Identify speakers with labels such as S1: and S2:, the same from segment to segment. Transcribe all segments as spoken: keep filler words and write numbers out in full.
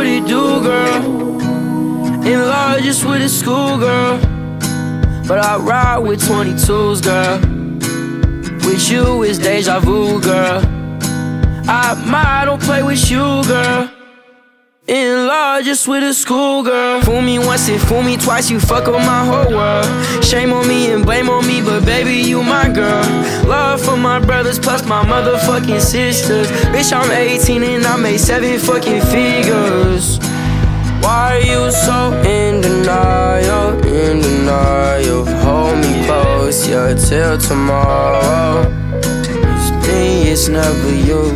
S1: what it do, girl. In love just with a schoolgirl, but I ride with twenty-twos, girl. With you it's deja vu, girl. I might don't play with you, girl. In love just with a schoolgirl. Fool me once and fool me twice, you fuck up my whole world. Shame on me and blame on me, but baby you my girl. Love for my brothers plus my motherfucking sisters. Bitch I'm eighteen and I made seven fucking figures. Why are you so in denial, in denial? Hold me close, yeah, till tomorrow. This thing is never you.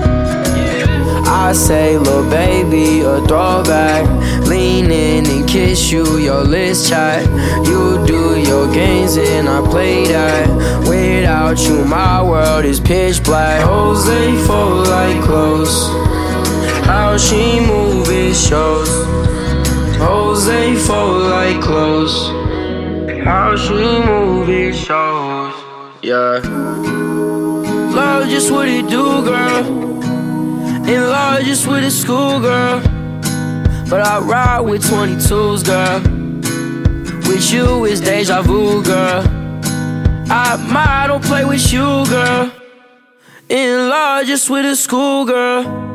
S1: I say, little baby, a throwback. Lean in and kiss you, your lips chat. You do your games and I play that. Without you, my world is pitch black. Jose fold like clothes. How she move it shows. Jose fold like clothes. How she move it shows. Yeah. Love just what it do, girl. In love just with a schoolgirl, but I ride with twenty-twos, girl. With you it's deja vu, girl. I might don't play with you, girl. In love just with a schoolgirl.